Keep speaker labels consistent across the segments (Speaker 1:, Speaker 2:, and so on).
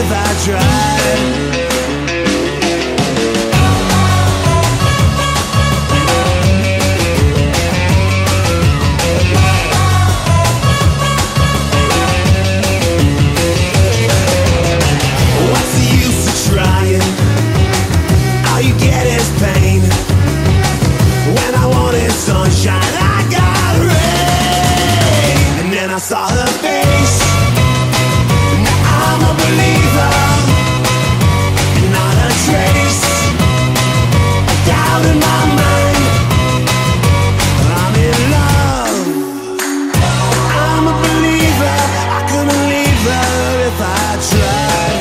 Speaker 1: if I tried. What's the use of trying? All you get is pain. When I wanted sunshine, I got rain. And then I saw her face. Now I'm a believer. Not a trace of doubt in my mind. I'm in love. I'm a believer. I couldn't leave her if I tried.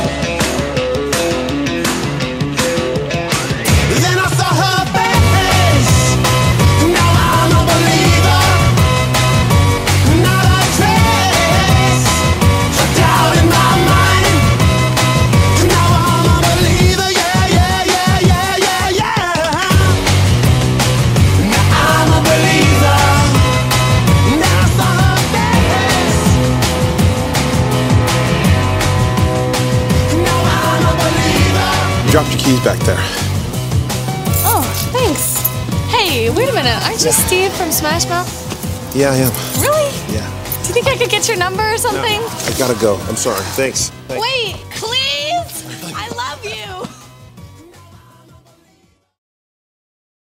Speaker 1: Then I saw her face. Now I'm a believer. Not a trace of doubt in my mind. Now I'm a believer. Yeah, yeah, yeah, yeah, yeah, yeah. Now I'm a believer. Then I saw her face. Now I'm a believer.
Speaker 2: Dropped your keys back there.
Speaker 3: Oh, thanks. Hey, wait a minute. Aren't you Steve from Smash Mouth?
Speaker 2: Yeah, I am.
Speaker 3: Really?
Speaker 2: Yeah.
Speaker 3: Do you think I could get your number or something?
Speaker 2: I gotta go. I'm sorry. Thanks.
Speaker 3: Wait!